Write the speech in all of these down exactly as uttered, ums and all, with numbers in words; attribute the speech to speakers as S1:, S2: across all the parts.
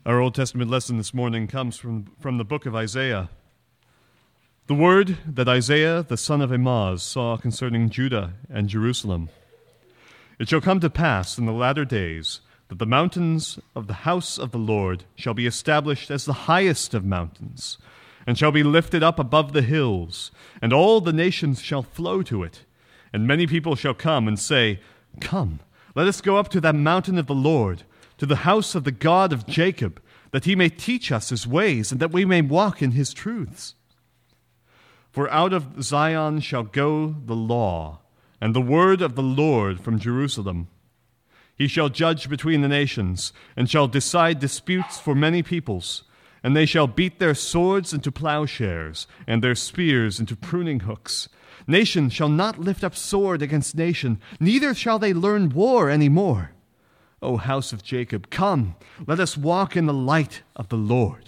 S1: Our Old Testament lesson this morning comes from, from the book of Isaiah. The word that Isaiah, the son of Amoz, saw concerning Judah and Jerusalem. It shall come to pass in the latter days that the mountains of the house of the Lord shall be established as the highest of mountains, and shall be lifted up above the hills, and all the nations shall flow to it. And many people shall come and say, Come, let us go up to that mountain of the Lord, to the house of the God of Jacob, that he may teach us his ways, and that we may walk in his truths. For out of Zion shall go the law, and the word of the Lord from Jerusalem. He shall judge between the nations, and shall decide disputes for many peoples. And they shall beat their swords into plowshares, and their spears into pruning hooks. Nation shall not lift up sword against nation, neither shall they learn war any more. O house of Jacob, come, let us walk in the light of the Lord.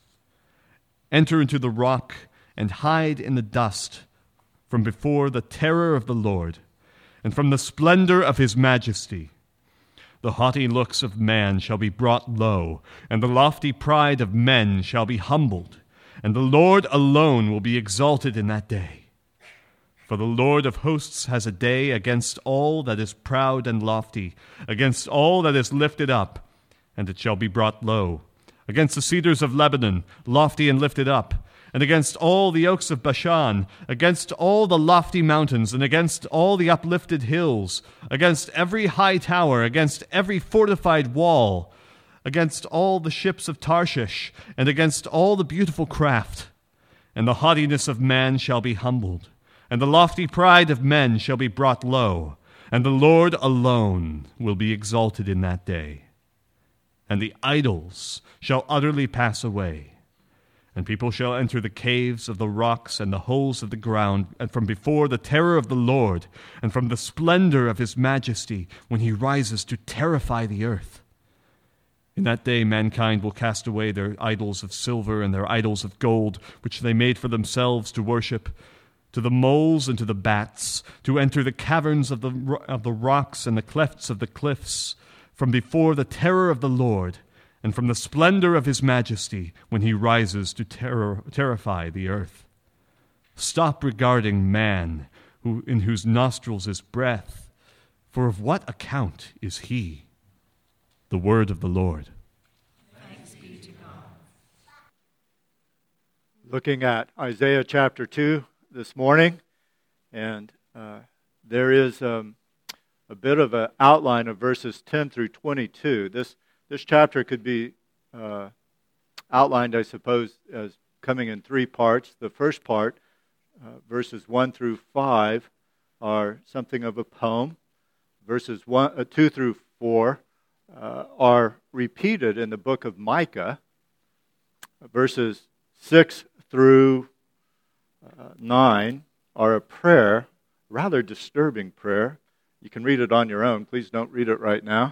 S1: Enter into the rock and hide in the dust from before the terror of the Lord and from the splendor of his majesty. The haughty looks of man shall be brought low, and the lofty pride of men shall be humbled, and the Lord alone will be exalted in that day. For the Lord of hosts has a day against all that is proud and lofty, against all that is lifted up, and it shall be brought low, against the cedars of Lebanon, lofty and lifted up, and against all the oaks of Bashan, against all the lofty mountains, and against all the uplifted hills, against every high tower, against every fortified wall, against all the ships of Tarshish, and against all the beautiful craft. And the haughtiness of man shall be humbled, and the lofty pride of men shall be brought low, and the Lord alone will be exalted in that day. And the idols shall utterly pass away, and people shall enter the caves of the rocks and the holes of the ground, and from before the terror of the Lord, and from the splendor of his majesty, when he rises to terrify the earth. In that day mankind will cast away their idols of silver and their idols of gold, which they made for themselves to worship, to the moles and to the bats, to enter the caverns of the of the rocks and the clefts of the cliffs, from before the terror of the Lord, and from the splendor of his majesty, when he rises to terror, terrify the earth. Stop regarding man, who in whose nostrils is breath, for of what account is he? The word of the Lord.
S2: Thanks be to God.
S3: Looking at Isaiah chapter two this morning, and uh, there is um, a bit of an outline of verses ten through twenty-two. This this chapter could be uh, outlined, I suppose, as coming in three parts. The first part, uh, verses one through five, are something of a poem. Verses one, uh, two through four uh, are repeated in the book of Micah. Verses six through Uh, nine are a prayer, rather disturbing prayer. You can read it on your own. Please don't read it right now.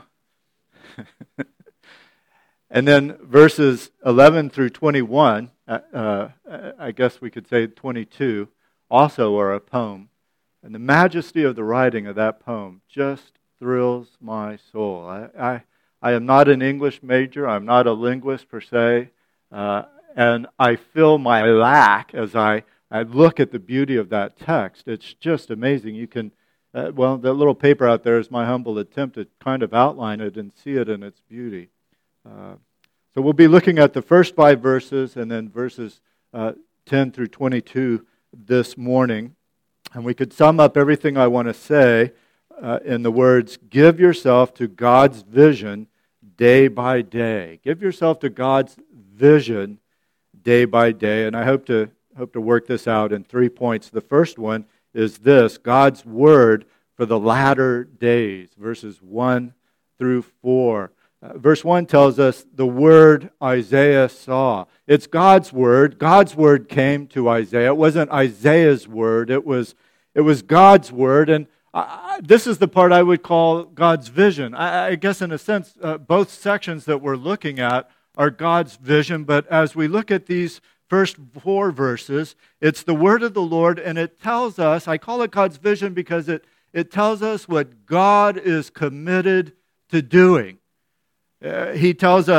S3: And then verses eleven through twenty-one, uh, uh, I guess we could say twenty-two, also are a poem. And the majesty of the writing of that poem just thrills my soul. I, I, I am not an English major. I'm not a linguist per se. Uh, and I feel my lack as I I look at the beauty of that text. It's just amazing. You can, uh, well, that little paper out there is my humble attempt to kind of outline it and see it in its beauty. Uh, so we'll be looking at the first five verses and then verses uh, ten through twenty-two this morning. And we could sum up everything I want to say uh, in the words, give yourself to God's vision day by day. Give yourself to God's vision day by day. And I hope to hope to work this out in three points. The first one is this: God's word for the latter days, verses one through four. Uh, verse one tells us the word Isaiah saw. It's God's word. God's word came to Isaiah. It wasn't Isaiah's word. It was it was God's word. And I, this is the part I would call God's vision. I, I guess in a sense, uh, both sections that we're looking at are God's vision. But as we look at these first four verses, it's the word of the Lord, and it tells us, I call it God's vision because it, it tells us what God is committed to doing. Uh, he tells us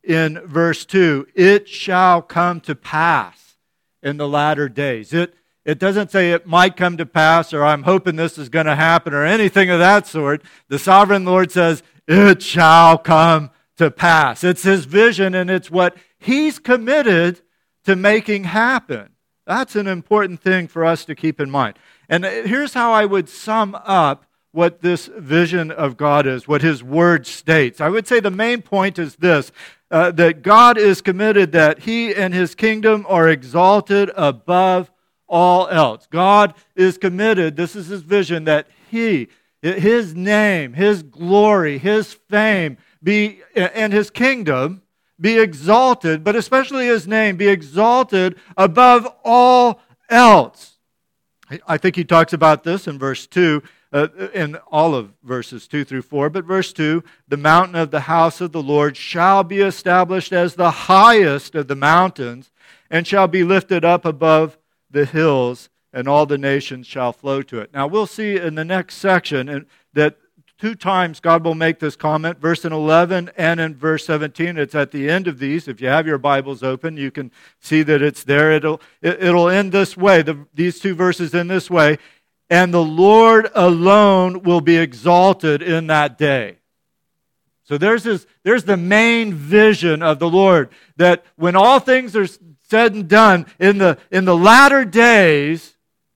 S3: in verse two, it shall come to pass in the latter days. It, it doesn't say it might come to pass or I'm hoping this is going to happen or anything of that sort. The sovereign Lord says, it shall come to pass. It's his vision and it's what he's committed to making happen. That's an important thing for us to keep in mind. And here's how I would sum up what this vision of God is, what his word states. I would say the main point is this, uh, that God is committed that he and his kingdom are exalted above all else. God is committed, this is his vision, that he, his name, his glory, his fame, be and his kingdom be exalted, but especially his name be exalted above all else. I think he talks about this in verse two, uh, in all of verses two through four, but verse two, the mountain of the house of the Lord shall be established as the highest of the mountains, and shall be lifted up above the hills, and all the nations shall flow to it. Now we'll see in the next section that two times God will make this comment, verse in eleven and in verse seventeen. It's at the end of these. If you have your Bibles open, you can see that it's there. It'll, it, it'll end this way, the, these two verses end this way. And the Lord alone will be exalted in that day. So there's, this, there's the main vision of the Lord, that when all things are said and done, in the, in the latter days,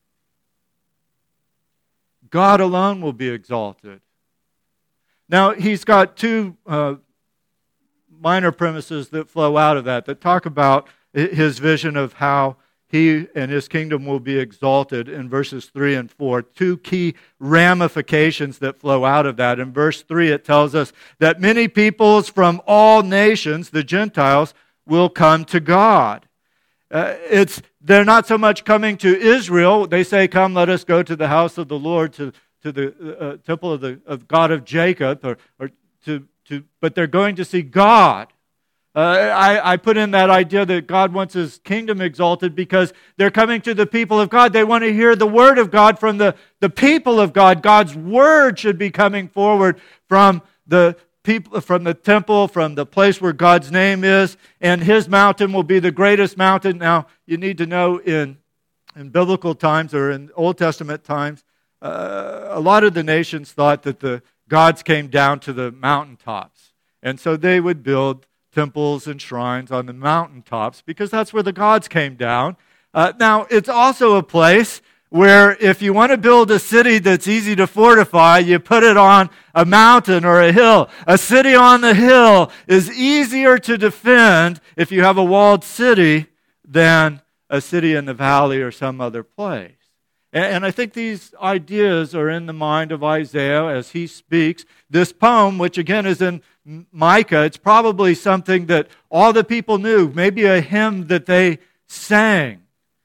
S3: God alone will be exalted. Now, he's got two uh, minor premises that flow out of that, that talk about his vision of how he and his kingdom will be exalted in verses three and four. Two key ramifications that flow out of that. In verse three, it tells us that many peoples from all nations, the Gentiles, will come to God. Uh, it's they're not so much coming to Israel. They say, come, let us go to the house of the Lord, to to the uh, temple of the of God of Jacob, or, or to, to, but they're going to see God. Uh, I, I put in that idea that God wants his kingdom exalted because they're coming to the people of God. They want to hear the word of God from the, the people of God. God's word should be coming forward from the people, from the temple, from the place where God's name is, and his mountain will be the greatest mountain. Now, you need to know in, in biblical times or in Old Testament times, Uh, a lot of the nations thought that the gods came down to the mountaintops. And so they would build temples and shrines on the mountaintops because that's where the gods came down. Uh, now, it's also a place where if you want to build a city that's easy to fortify, you put it on a mountain or a hill. A city on the hill is easier to defend if you have a walled city than a city in the valley or some other place. And I think these ideas are in the mind of Isaiah as he speaks. This poem, which again is in Micah, it's probably something that all the people knew, maybe a hymn that they sang,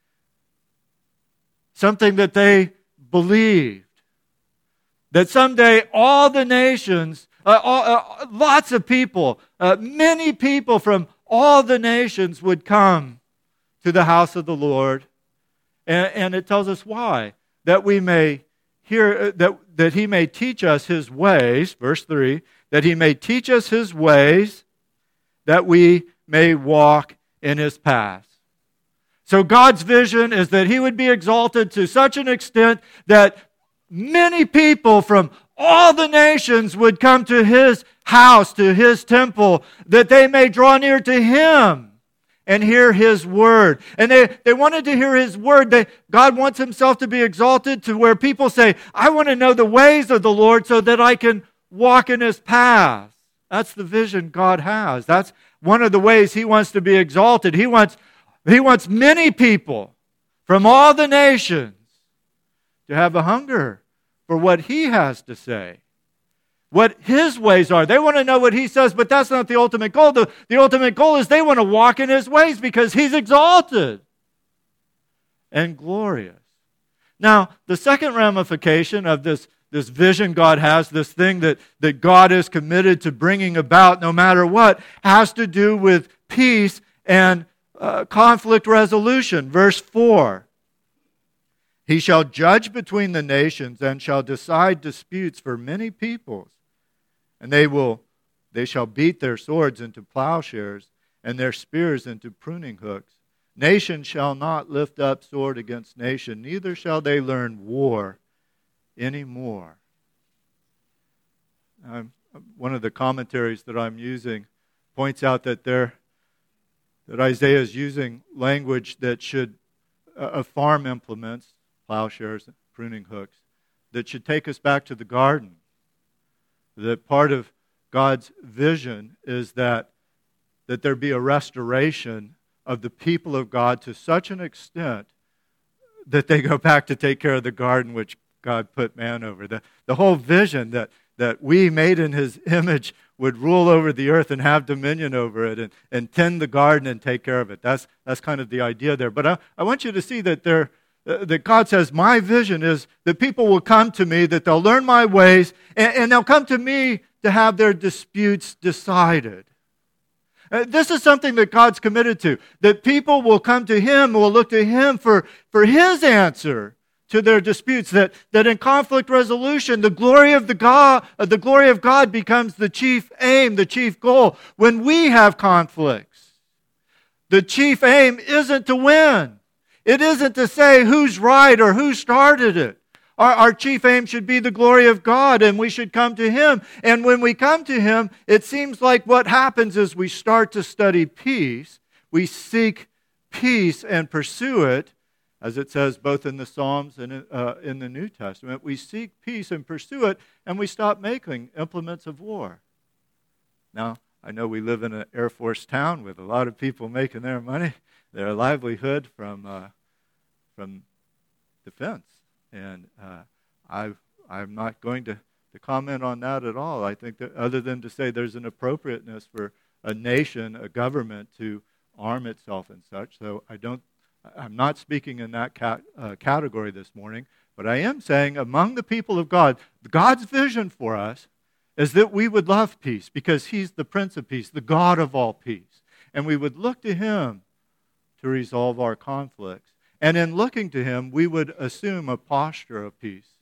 S3: something that they believed, that someday all the nations, uh, all, uh, lots of people, uh, many people from all the nations would come to the house of the Lord. And, and it tells us why. That we may hear, that, that he may teach us his ways, verse three, that he may teach us his ways, that we may walk in his paths. So God's vision is that he would be exalted to such an extent that many people from all the nations would come to his house, to his temple, that they may draw near to him and hear his word. And they, they wanted to hear his word. They, God wants himself to be exalted to where people say, I want to know the ways of the Lord so that I can walk in his paths. That's the vision God has. That's one of the ways he wants to be exalted. He wants, he wants many people from all the nations to have a hunger for what he has to say, what his ways are. They want to know what he says, but that's not the ultimate goal. The, the ultimate goal is they want to walk in his ways because he's exalted and glorious. Now, the second ramification of this, this vision God has, this thing that, that God is committed to bringing about no matter what, has to do with peace and uh, conflict resolution. Verse four. He shall judge between the nations and shall decide disputes for many peoples. And they will They shall beat their swords into plowshares and their spears into pruning hooks. Nation shall not lift up sword against nation, neither shall they learn war anymore. Um, one of the commentaries that I'm using points out that there, that Isaiah is using language that should, uh, of farm implements, plowshares, pruning hooks, that should take us back to the garden. That part of God's vision is that, that there be a restoration of the people of God to such an extent that they go back to take care of the garden which God put man over. The, the whole vision that, that we made in His image would rule over the earth and have dominion over it and, and tend the garden and take care of it. That's, that's kind of the idea there. But I, I want you to see that there, uh, that God says, my vision is that people will come to me, that they'll learn my ways, and, and they'll come to me to have their disputes decided. Uh, this is something that God's committed to, that people will come to Him, will look to Him for, for His answer to their disputes, that, that in conflict resolution, the glory of the God, uh, the glory of God becomes the chief aim, the chief goal. When we have conflicts, the chief aim isn't to win. It isn't to say who's right or who started it. Our, our chief aim should be the glory of God, and we should come to Him. And when we come to Him, it seems like what happens is we start to study peace. We seek peace and pursue it, as it says both in the Psalms and uh, in the New Testament. We seek peace and pursue it, and we stop making implements of war. Now, I know we live in an Air Force town with a lot of people making their money, their livelihood from uh, from defense. And uh, I, I'm not going to, to comment on that at all. I think that other than to say there's an appropriateness for a nation, a government, to arm itself and such. So I don't, I'm not speaking in that cat, uh, category this morning, but I am saying among the people of God, God's vision for us is that we would love peace because He's the Prince of Peace, the God of all peace. And we would look to Him to resolve our conflicts. And in looking to Him, we would assume a posture of peace,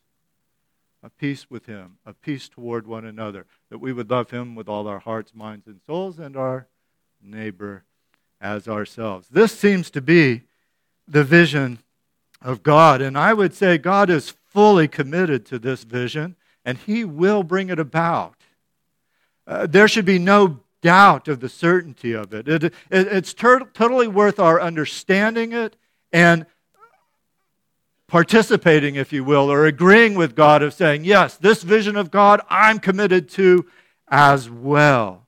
S3: a peace with Him, a peace toward one another, that we would love Him with all our hearts, minds, and souls, and our neighbor as ourselves. This seems to be the vision of God, and I would say God is fully committed to this vision, and He will bring it about. Uh, there should be no doubt of the certainty of it. it, it it's ter- totally worth our understanding it and participating, if you will, or agreeing with God of saying, yes, this vision of God I'm committed to as well.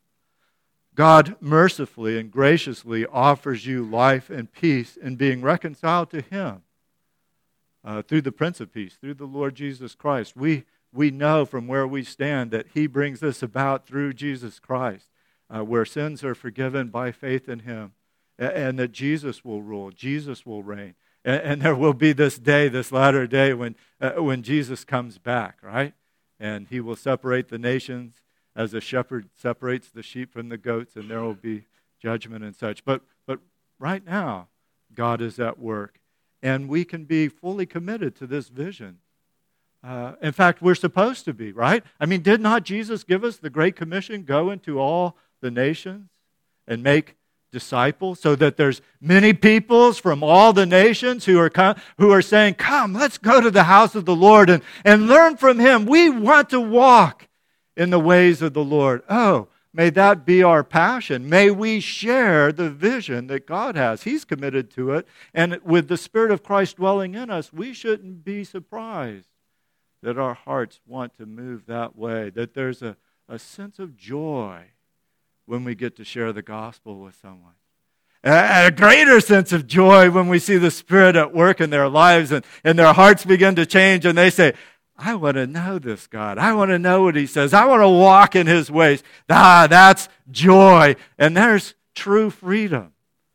S3: God mercifully and graciously offers you life and peace in being reconciled to Him uh, through the Prince of Peace, through the Lord Jesus Christ. We, we know from where we stand that He brings this about through Jesus Christ, uh, where sins are forgiven by faith in Him. And that Jesus will rule, Jesus will reign. And, and there will be this day, this latter day, when, uh, when Jesus comes back, right? And He will separate the nations as a shepherd separates the sheep from the goats, and there will be judgment and such. But, but right now, God is at work, and we can be fully committed to this vision. Uh, in fact, we're supposed to be, right? I mean, did not Jesus give us the Great Commission, go into all the nations and make disciples, so that there's many peoples from all the nations who are com- who are saying, come, let's go to the house of the Lord and, and learn from Him. We want to walk in the ways of the Lord. Oh, may that be our passion. May we share the vision that God has. He's committed to it. And with the Spirit of Christ dwelling in us, we shouldn't be surprised that our hearts want to move that way, that there's a, a sense of joy when we get to share the gospel with someone. A greater sense of joy when we see the Spirit at work in their lives and, and their hearts begin to change and they say, I want to know this God. I want to know what He says. I want to walk in His ways. Ah, that's joy. And there's true freedom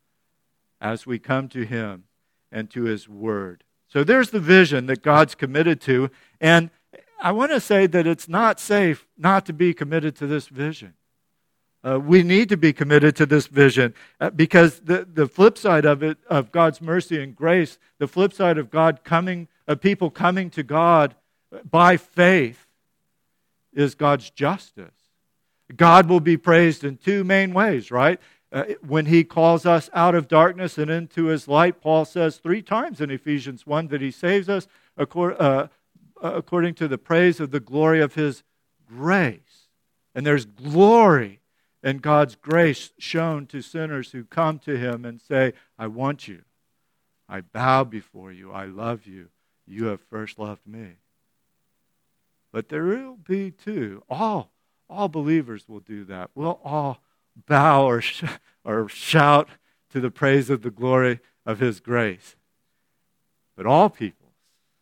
S3: as we come to Him and to His Word. So there's the vision that God's committed to. And I want to say that it's not safe not to be committed to this vision. Uh, we need to be committed to this vision uh, because the, the flip side of it, of God's mercy and grace, the flip side of God coming, of people coming to God by faith, is God's justice. God will be praised in two main ways, right? Uh, when He calls us out of darkness and into His light, Paul says three times in Ephesians one that He saves us according, uh, according to the praise of the glory of His grace. And there's glory in God's grace shown to sinners who come to Him and say, I want you. I bow before you. I love you. You have first loved me. But there will be, too, all, all believers will do that. We'll all bow or, sh- or shout to the praise of the glory of His grace. But all peoples,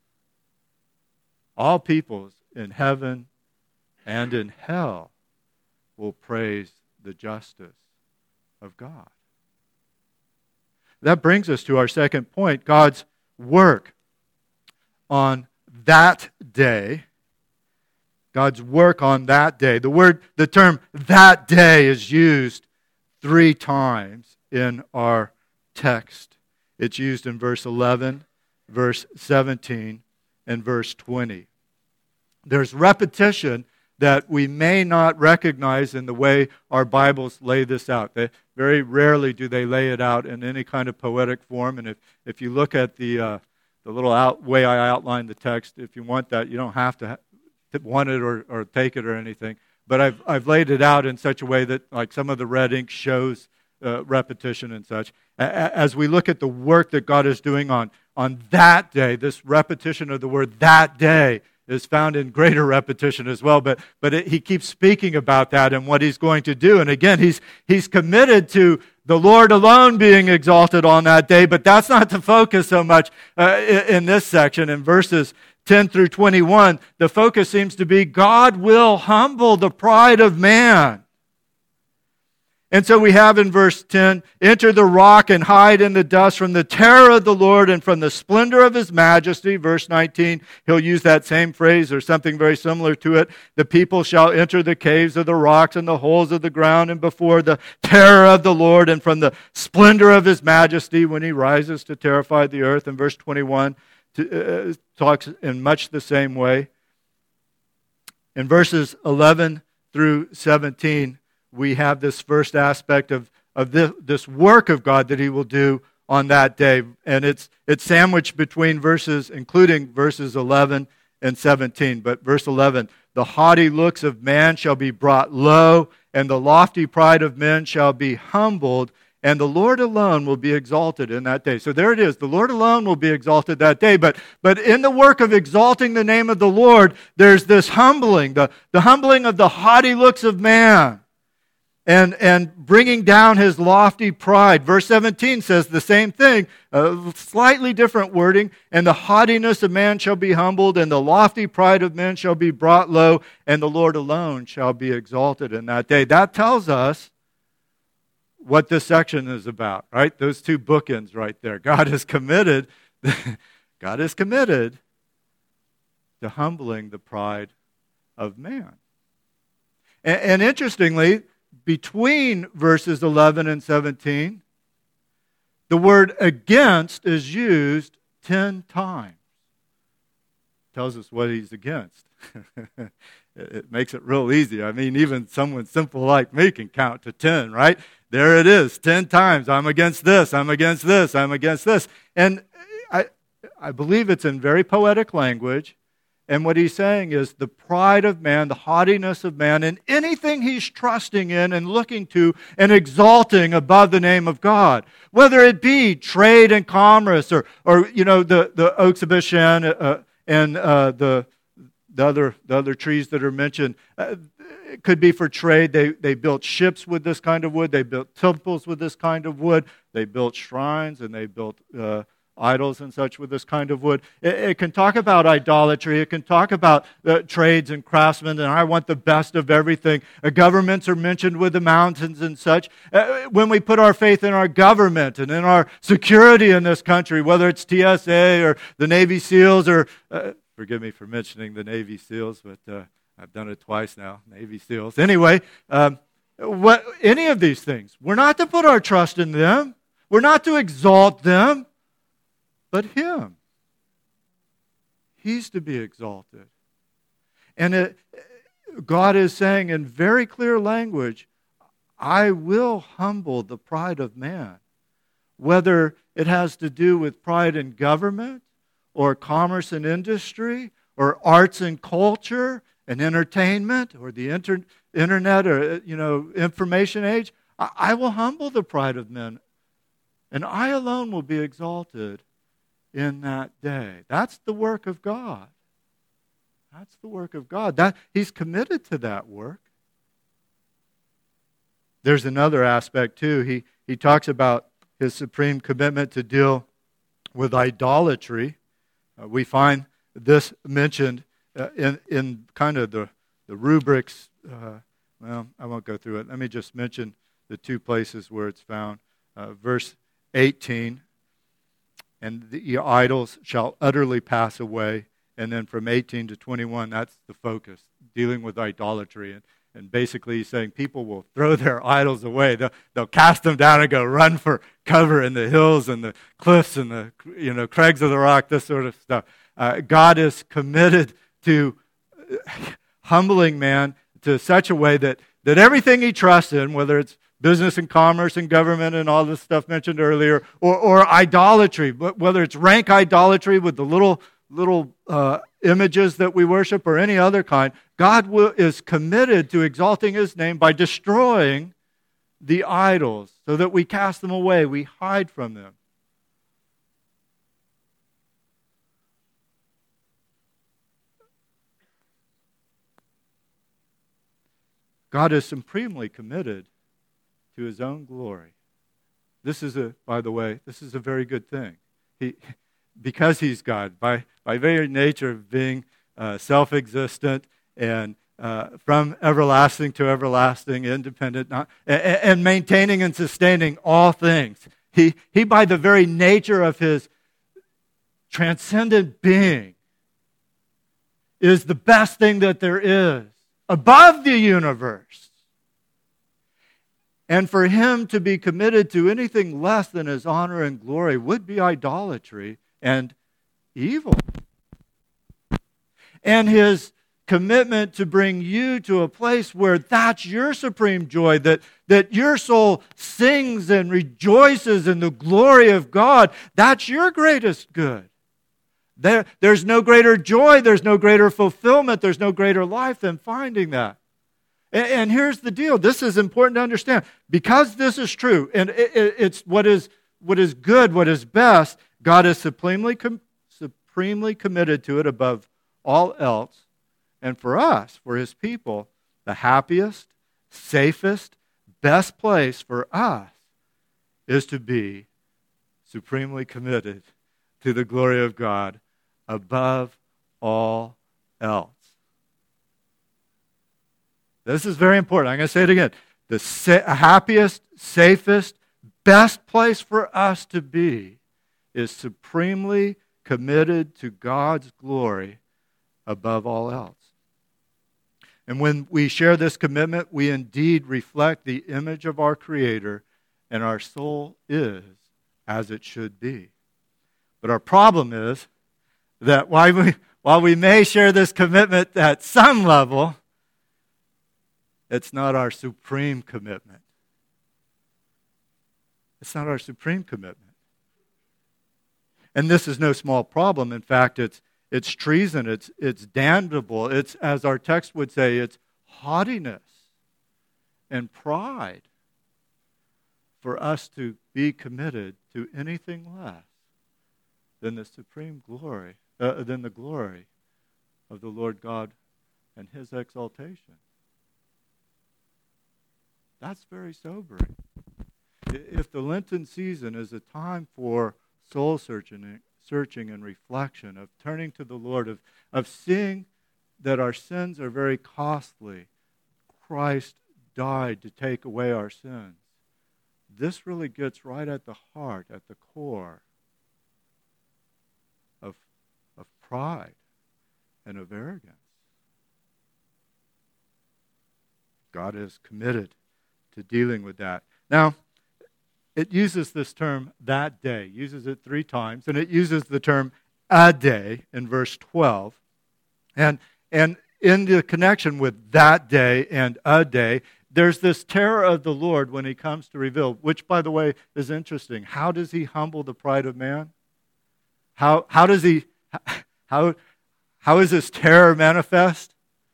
S3: all peoples in heaven and in hell will praise the justice of God. That brings us to our second point, God's work on that day. God's work on that day. The word, the term that day is used three times in our text. It's used in verse eleven, verse seventeen, and verse twenty. There's repetition that we may not recognize in the way our Bibles lay this out. They, very rarely do they lay it out in any kind of poetic form. And if, if you look at the uh, the little out, way I outlined the text, if you want that, you don't have to, ha- to want it or, or take it or anything. But I've I've laid it out in such a way that like some of the red ink shows uh, repetition and such. A- as we look at the work that God is doing on, on that day, this repetition of the word that day is found in greater repetition as well, but but it, he keeps speaking about that and what He's going to do. And again, he's he's committed to the Lord alone being exalted on that day, but that's not the focus so much uh, in, in this section. In verses ten through twenty-one, the focus seems to be God will humble the pride of man. And so we have in verse ten, enter the rock and hide in the dust from the terror of the Lord and from the splendor of His majesty. Verse nineteen, he'll use that same phrase or something very similar to it. The people shall enter the caves of the rocks and the holes of the ground and before the terror of the Lord and from the splendor of His majesty when He rises to terrify the earth. And verse twenty-one to, uh, talks in much the same way. In verses eleven through seventeen, we have this first aspect of, of this, this work of God that He will do on that day. And it's it's sandwiched between verses, including verses eleven and seventeen. But verse eleven, the haughty looks of man shall be brought low, and the lofty pride of men shall be humbled, and the Lord alone will be exalted in that day. So there it is. The Lord alone will be exalted that day. But, but in the work of exalting the name of the Lord, there's this humbling, the, the humbling of the haughty looks of man. And, and bringing down his lofty pride. Verse seventeen says the same thing, uh, slightly different wording. And the haughtiness of man shall be humbled, and the lofty pride of men shall be brought low, and the Lord alone shall be exalted in that day. That tells us what this section is about, right? Those two bookends right there. God is committed, God is committed to humbling the pride of man. And, and interestingly, between verses eleven and seventeen, the word against is used ten times. Tells us what He's against. It makes it real easy. I mean, even someone simple like me can count to ten, right? There it is, ten times. I'm against this, I'm against this, I'm against this. And I, I believe it's in very poetic language. And what he's saying is the pride of man, the haughtiness of man, and anything he's trusting in and looking to and exalting above the name of God. Whether it be trade and commerce or, or you know, the, the oaks of Bashan uh, and uh, the, the, other, the other trees that are mentioned. Uh, it could be for trade. They, they built ships with this kind of wood. They built temples with this kind of wood. They built shrines and they built Uh, idols and such with this kind of wood. It, it can talk about idolatry. It can talk about uh, trades and craftsmen, and I want the best of everything. Uh, governments are mentioned with the mountains and such. Uh, when we put our faith in our government and in our security in this country, whether it's T S A or the Navy SEALs or, uh, forgive me for mentioning the Navy SEALs, but uh, I've done it twice now, Navy SEALs. Anyway, um, what, any of these things, we're not to put our trust in them. We're not to exalt them. But Him. He's to be exalted. And it, God is saying in very clear language, I will humble the pride of man. Whether it has to do with pride in government, or commerce and industry, or arts and culture, and entertainment, or the inter- internet, or you know, information age, I-, I will humble the pride of men, and I alone will be exalted in that day. That's the work of God. That's the work of God. That He's committed to that work. There's another aspect too. He he talks about His supreme commitment to deal with idolatry. Uh, we find this mentioned uh, in in kind of the the rubrics. Uh, well, I won't go through it. Let me just mention the two places where it's found. Uh, verse eighteen, and the idols shall utterly pass away. And then from eighteen to twenty-one, that's the focus, dealing with idolatry. And, and basically he's saying people will throw their idols away. They'll, they'll cast them down and go run for cover in the hills and the cliffs and the you know crags of the rock, this sort of stuff. Uh, God is committed to humbling man to such a way that, that everything he trusts in, whether it's business and commerce and government and all this stuff mentioned earlier, or, or idolatry, but whether it's rank idolatry with the little little uh, images that we worship or any other kind, God will, is committed to exalting His name by destroying the idols so that we cast them away, we hide from them. God is supremely committed to His own glory. This is a, by the way, this is a very good thing. He Because He's God, by, by very nature of being uh, self-existent and uh, from everlasting to everlasting, independent, not, and, and maintaining and sustaining all things. He, he, by the very nature of His transcendent being, is the best thing that there is, above the universe. And for Him to be committed to anything less than His honor and glory would be idolatry and evil. And His commitment to bring you to a place where that's your supreme joy, that, that your soul sings and rejoices in the glory of God, that's your greatest good. There, there's no greater joy, there's no greater fulfillment, there's no greater life than finding that. And, and here's the deal, this is important to understand. Because this is true, and it, it, it's what is, what is good, what is best, God is supremely, com- supremely committed to it above all else. And for us, for His people, the happiest, safest, best place for us is to be supremely committed to the glory of God above all else. This is very important. I'm going to say it again. The sa- happiest, safest, best place for us to be is supremely committed to God's glory above all else. And when we share this commitment, we indeed reflect the image of our Creator, and our soul is as it should be. But our problem is that while we, while we may share this commitment at some level, it's not our supreme commitment. It's not our supreme commitment. And this is no small problem. In fact, it's it's treason, it's it's damnable. It's, as our text would say, it's haughtiness and pride for us to be committed to anything less than the supreme glory, uh, than the glory of the Lord God and His exaltation. That's very sobering. If the Lenten season is a time for soul searching, searching and reflection, of turning to the Lord, of, of seeing that our sins are very costly, Christ died to take away our sins, this really gets right at the heart, at the core of, of pride and of arrogance. God is committed to dealing with that. Now, it uses this term, that day, uses it three times, and it uses the term a day in verse twelve. And, and in the connection with that day and a day, there's this terror of the Lord when he comes to reveal, which, by the way, is interesting. How does he humble the pride of man? How, how does he, how, how is his terror manifest?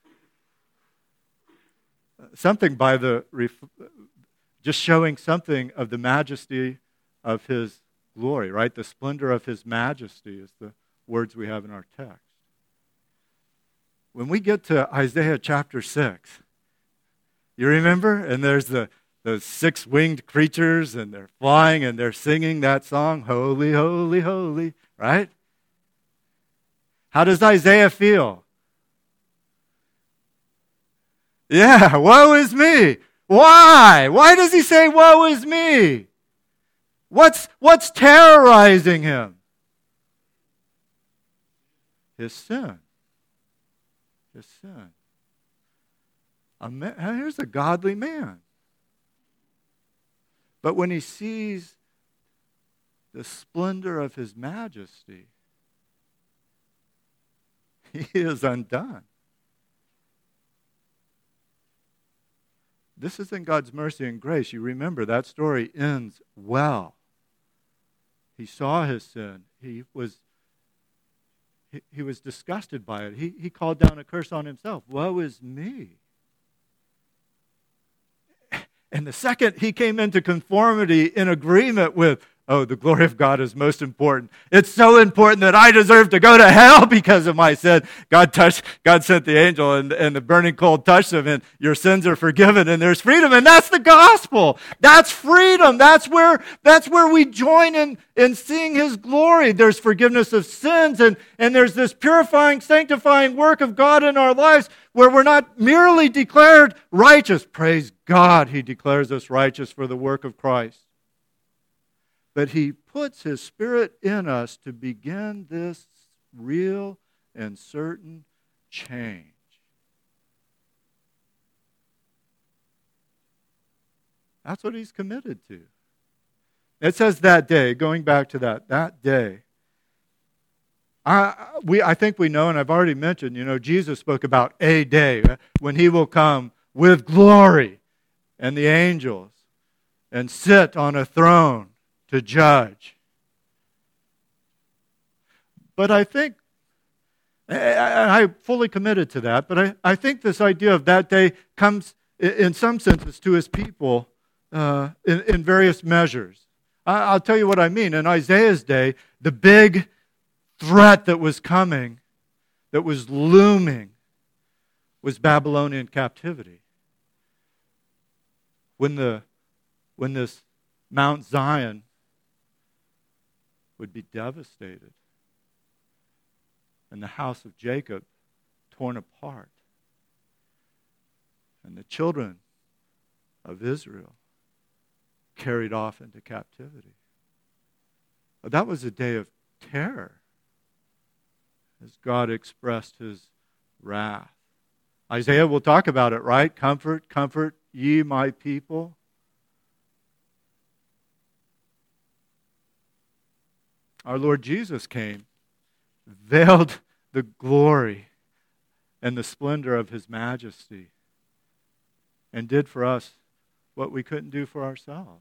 S3: Something by the, just showing something of the majesty of his glory, right? The splendor of his majesty is the words we have in our text. When we get to Isaiah chapter six, you remember? And there's the those six-winged creatures, and they're flying, and they're singing that song, Holy, Holy, Holy, right? How does Isaiah feel? Yeah, woe is me. Why? Why does he say, woe is me? What's, what's terrorizing him? His sin. His sin. A man, here's a godly man. But when he sees the splendor of his majesty, he is undone. This is in God's mercy and grace. You remember that story ends well. He saw his sin. He was, he, he was disgusted by it. He, he called down a curse on himself. Woe is me. And the second he came into conformity in agreement with, oh, the glory of God is most important. It's so important that I deserve to go to hell because of my sin. God touched, God sent the angel, and, and the burning coal touched him, and your sins are forgiven, and there's freedom. And that's the gospel. That's freedom. That's where, that's where we join in, in seeing his glory. There's forgiveness of sins, and, and there's this purifying, sanctifying work of God in our lives where we're not merely declared righteous. Praise God, he declares us righteous for the work of Christ. But he puts his Spirit in us to begin this real and certain change. That's what he's committed to. It says that day, going back to that, that day. I, we, I think we know, and I've already mentioned, you know, Jesus spoke about a day when he will come with glory and the angels and sit on a throne to judge. But I think, and I fully committed to that, but I, I think this idea of that day comes in some senses to his people uh, in, in various measures. I, I'll tell you what I mean. In Isaiah's day, the big threat that was coming, that was looming, was Babylonian captivity. When the when this Mount Zion would be devastated and the house of Jacob torn apart and the children of Israel carried off into captivity. But that was a day of terror as God expressed his wrath. Isaiah will talk about it, right? Comfort, comfort ye my people. Our Lord Jesus came, veiled the glory and the splendor of his majesty, and did for us what we couldn't do for ourselves.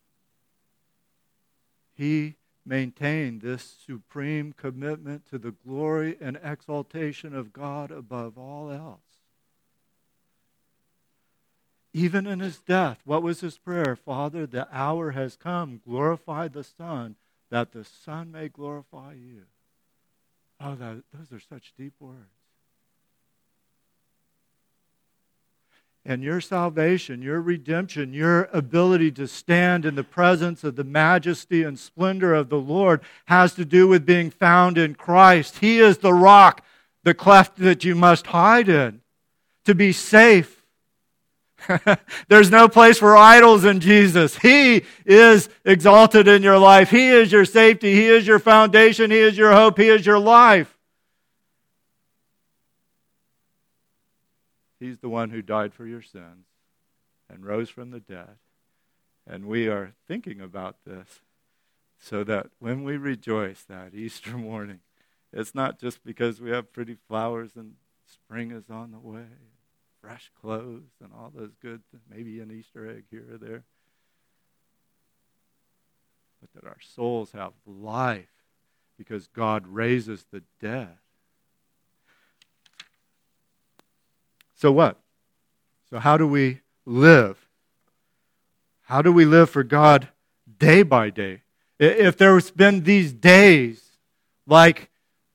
S3: He maintained this supreme commitment to the glory and exaltation of God above all else. Even in his death, what was his prayer? Father, the hour has come. Glorify the Son, that the Son may glorify you. Oh, that, those are such deep words. And your salvation, your redemption, your ability to stand in the presence of the majesty and splendor of the Lord has to do with being found in Christ. He is the rock, the cleft that you must hide in to be safe. There's no place for idols in Jesus. He is exalted in your life. He is your safety. He is your foundation. He is your hope. He is your life. He's the one who died for your sins and rose from the dead. And we are thinking about this so that when we rejoice that Easter morning, it's not just because we have pretty flowers and spring is on the way, fresh clothes and all those good, maybe an Easter egg here or there. But that our souls have life because God raises the dead. So what? So how do we live? How do we live for God day by day? If there's been these days like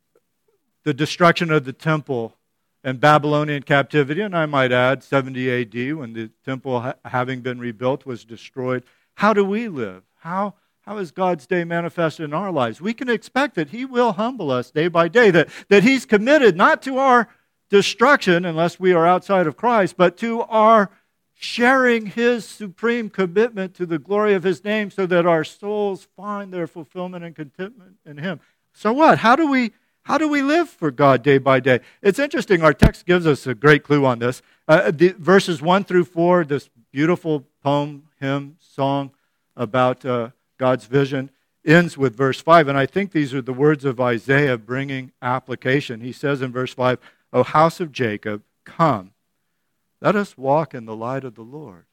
S3: the destruction of the temple and Babylonian captivity, and I might add seventy A D when the temple, having been rebuilt, was destroyed, how do we live? How, how is God's day manifested in our lives? We can expect that He will humble us day by day, that, that He's committed not to our destruction unless we are outside of Christ, but to our sharing His supreme commitment to the glory of His name so that our souls find their fulfillment and contentment in Him. So what? How do we how do we live for God day by day? It's interesting. Our text gives us a great clue on this. Uh, the, verses one through four, this beautiful poem, hymn, song about uh, God's vision, ends with verse five. And I think these are the words of Isaiah bringing application. He says in verse five, O house of Jacob, come. Let us walk in the light of the Lord.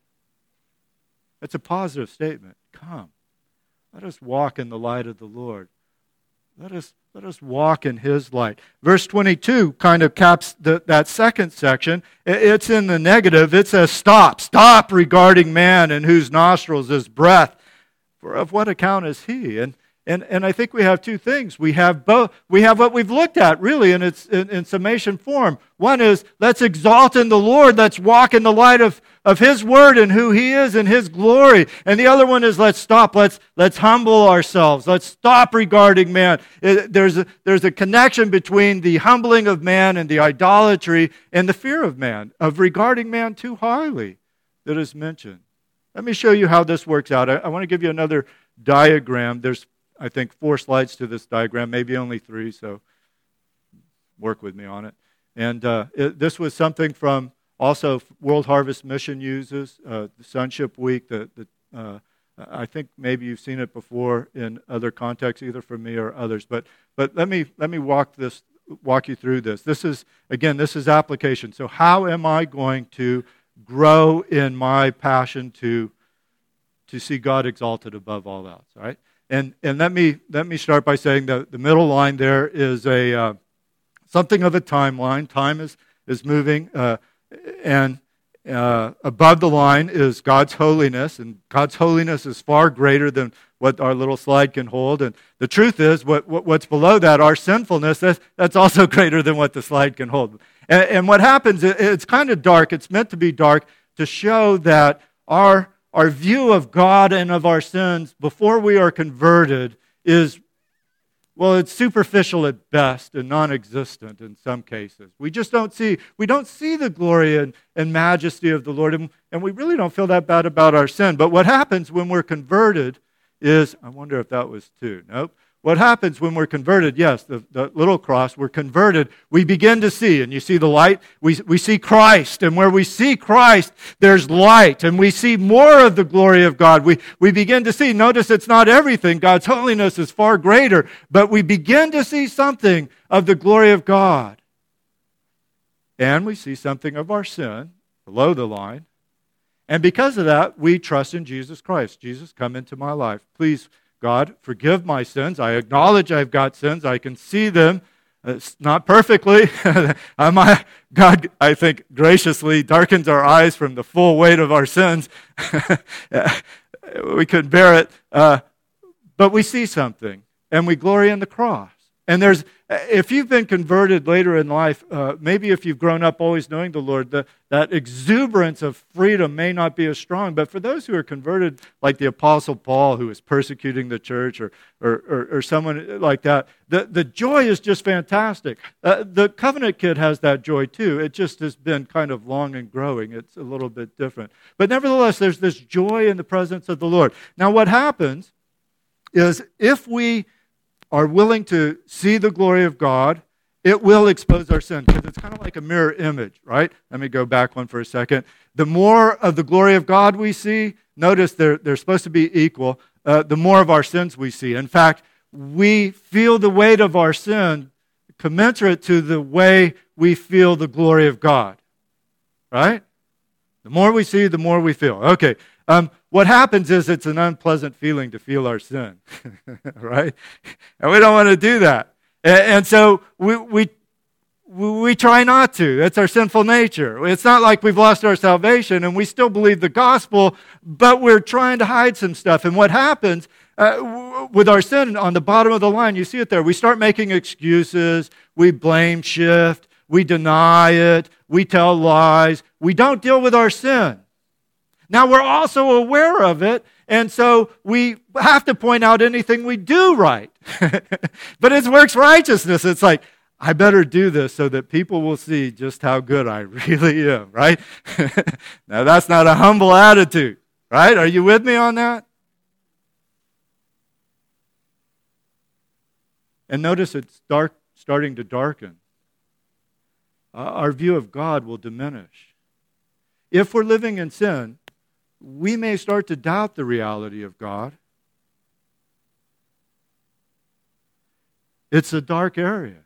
S3: That's a positive statement. Come. Let us walk in the light of the Lord. Let us, let us walk in His light. Verse twenty-two kind of caps the, that second section. It's in the negative. It says, stop. Stop regarding man in whose nostrils is breath. For of what account is he? And And, and I think we have two things. We have both. We have what we've looked at, really, in its in, in summation form. One is, let's exalt in the Lord. Let's walk in the light of, of His Word and who He is and His glory. And the other one is, let's stop. Let's let's humble ourselves. Let's stop regarding man. It, there's a, there's a connection between the humbling of man and the idolatry and the fear of man, of regarding man too highly, that is mentioned. Let me show you how this works out. I, I want to give you another diagram. There's I think four slides to this diagram, maybe only three, so work with me on it. And uh, it, this was something from also World Harvest Mission uses, uh, the Sonship Week. The, the, uh, I think maybe you've seen it before in other contexts, either from me or others. But but let me let me walk this walk you through this. This is again, this is application. So how am I going to grow in my passion to to see God exalted above all else? All right. And and let me let me start by saying that the middle line there is a uh, something of a timeline. Time is is moving, uh, and uh, above the line is God's holiness, and God's holiness is far greater than what our little slide can hold. And the truth is, what, what what's below that, our sinfulness, that's, that's also greater than what the slide can hold. And, and what happens? It, it's kind of dark. It's meant to be dark to show that our Our view of God and of our sins before we are converted is, well, it's superficial at best and non-existent in some cases. We just don't see, we don't see the glory and, and majesty of the Lord, and, and we really don't feel that bad about our sin. But what happens when we're converted is, I wonder if that was two. Nope. What happens when we're converted, yes, the, the little cross, we're converted, we begin to see, and you see the light, we, we see Christ, and where we see Christ, there's light, and we see more of the glory of God. We, we begin to see, notice it's not everything, God's holiness is far greater, but we begin to see something of the glory of God. And we see something of our sin, below the line, and because of that, we trust in Jesus Christ. Jesus, come into my life. Please, God, forgive my sins. I acknowledge I've got sins. I can see them. It's not perfectly. My, God, I think, graciously darkens our eyes from the full weight of our sins. We couldn't bear it. Uh, but we see something, and we glory in the cross. And there's, if you've been converted later in life, uh, maybe if you've grown up always knowing the Lord, the, that exuberance of freedom may not be as strong. But for those who are converted, like the Apostle Paul, who is persecuting the church, or or, or, or someone like that, the, the joy is just fantastic. Uh, the Covenant Kid has that joy too. It just has been kind of long and growing. It's a little bit different. But nevertheless, there's this joy in the presence of the Lord. Now what happens is if we are willing to see the glory of God, it will expose our sin, because it's kind of like a mirror image, right? Let me go back one for a second. The more of the glory of God we see, notice they're, they're supposed to be equal, uh, the more of our sins we see. In fact, we feel the weight of our sin commensurate to the way we feel the glory of God. Right? The more we see, the more we feel. Okay. Um, what happens is it's an unpleasant feeling to feel our sin. Right? And we don't want to do that. And, and so we, we we try not to. That's our sinful nature. It's not like we've lost our salvation and we still believe the gospel, but we're trying to hide some stuff. And what happens uh, with our sin on the bottom of the line, you see it there. We start making excuses. We blame shift. We deny it. We tell lies. We don't deal with our sin. Now, we're also aware of it, and so we have to point out anything we do right. But it's works righteousness. It's like, I better do this so that people will see just how good I really am, right? Now, that's not a humble attitude, right? Are you with me on that? And notice it's dark, starting to darken. Uh, our view of God will diminish. If we're living in sin, we may start to doubt the reality of God. It's a dark area.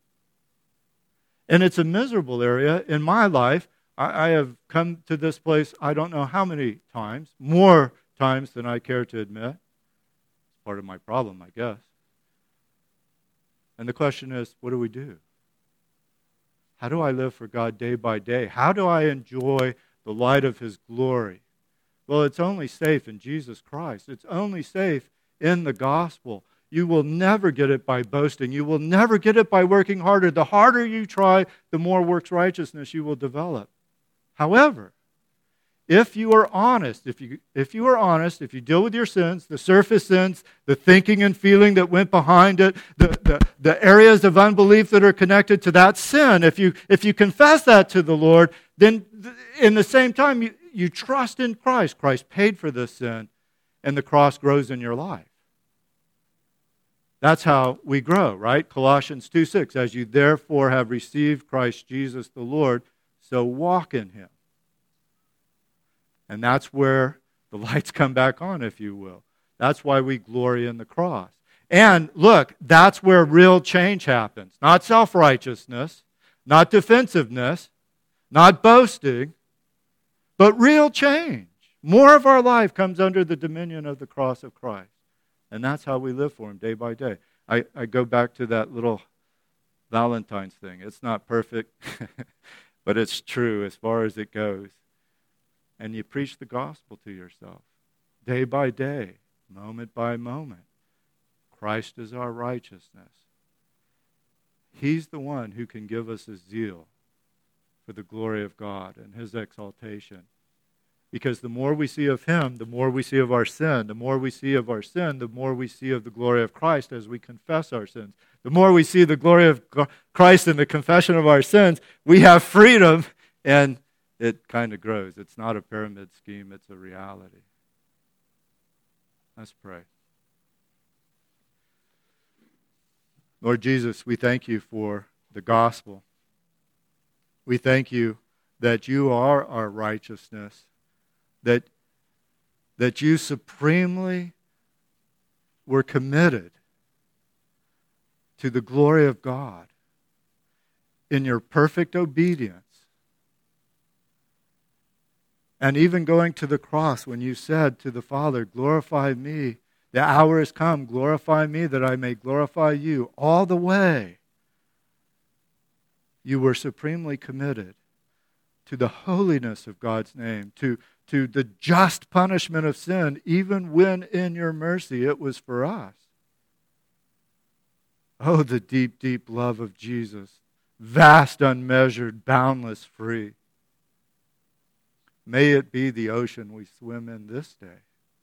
S3: And it's a miserable area. In my life, I, I have come to this place I don't know how many times, more times than I care to admit. It's part of my problem, I guess. And the question is, what do we do? How do I live for God day by day? How do I enjoy the light of His glory? Well, it's only safe in Jesus Christ. It's only safe in the gospel. You will never get it by boasting. You will never get it by working harder. The harder you try, the more works righteousness you will develop. However, if you are honest, if you, if you are honest, if you deal with your sins, the surface sins, the thinking and feeling that went behind it, the, the, the areas of unbelief that are connected to that sin, if you, if you confess that to the Lord, then in the same time you, you trust in Christ. Christ paid for this sin, and the cross grows in your life. That's how we grow, right? Colossians two six, as you therefore have received Christ Jesus the Lord, so walk in Him. And that's where the lights come back on, if you will. That's why we glory in the cross. And look, that's where real change happens. Not self-righteousness, not defensiveness, not boasting, but real change. More of our life comes under the dominion of the cross of Christ. And that's how we live for Him day by day. I, I go back to that little Valentine's thing. It's not perfect, but it's true as far as it goes. And you preach the gospel to yourself day by day, moment by moment. Christ is our righteousness. He's the one who can give us a zeal for the glory of God and His exaltation. Because the more we see of Him, the more we see of our sin. The more we see of our sin, the more we see of the glory of Christ as we confess our sins. The more we see the glory of Christ in the confession of our sins, we have freedom, and it kind of grows. It's not a pyramid scheme, it's a reality. Let's pray. Lord Jesus, we thank You for the gospel. We thank You that You are our righteousness, that, that You supremely were committed to the glory of God in Your perfect obedience. And even going to the cross when You said to the Father, glorify Me, the hour has come, glorify Me that I may glorify You. All the way, You were supremely committed to the holiness of God's name, to, to the just punishment of sin, even when in Your mercy it was for us. Oh, the deep, deep love of Jesus, vast, unmeasured, boundless, free. May it be the ocean we swim in this day,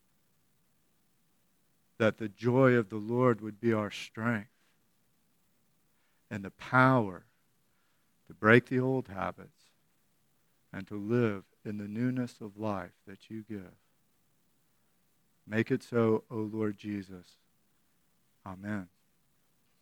S3: that the joy of the Lord would be our strength and the power to break the old habits and to live in the newness of life that You give. Make it so, O Lord Jesus. Amen.